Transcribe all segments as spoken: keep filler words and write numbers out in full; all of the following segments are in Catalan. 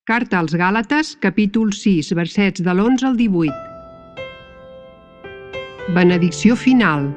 Carta als Gàlates, capítol sis, versets de l'onze al divuit. Benedicció final.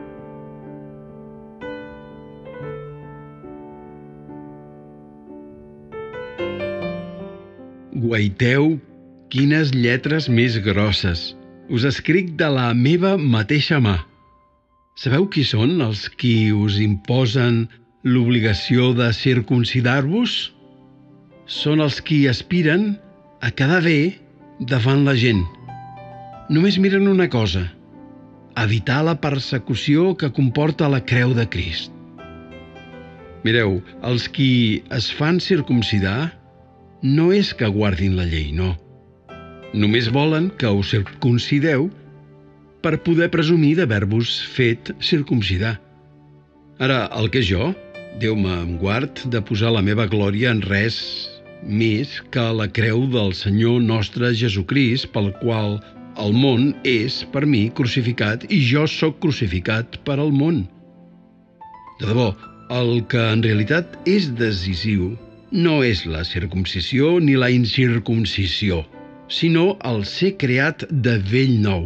Guaiteu, quines lletres més grosses! Us escric de la meva mateixa mà. Sabeu qui són els qui us imposen l'obligació de circumcidar-vos? Són els qui aspiren a quedar bé davant la gent. Només miren una cosa: evitar la persecució que comporta la creu de Crist. Mireu, els qui es fan circumcidar no és que guardin la llei, no. Només volen que us circumcideu per poder presumir d'haver-vos fet circumcidar. Ara, el que és jo, Déu me'n guard de posar la meva glòria en res més que la creu del Senyor nostre Jesucrist, pel qual el món és, per mi, crucificat i jo sóc crucificat per al món. De debò, el que en realitat és decisiu no és la circumcisió ni la incircumcisió, sinó el ser creat de vell nou.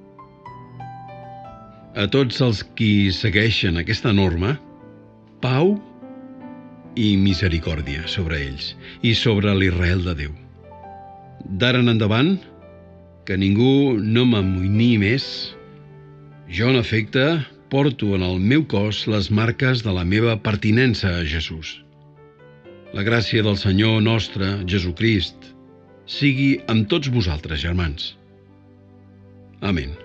A tots els qui segueixen aquesta norma, pau i misericòrdia sobre ells i sobre l'Israel de Déu. D'ara en endavant, que ningú no m'amoïni més, jo en efecte porto en el meu cos les marques de la meva pertinença a Jesús. La gràcia del Senyor nostre, Jesucrist, sigui amb tots vosaltres, germans. Amén.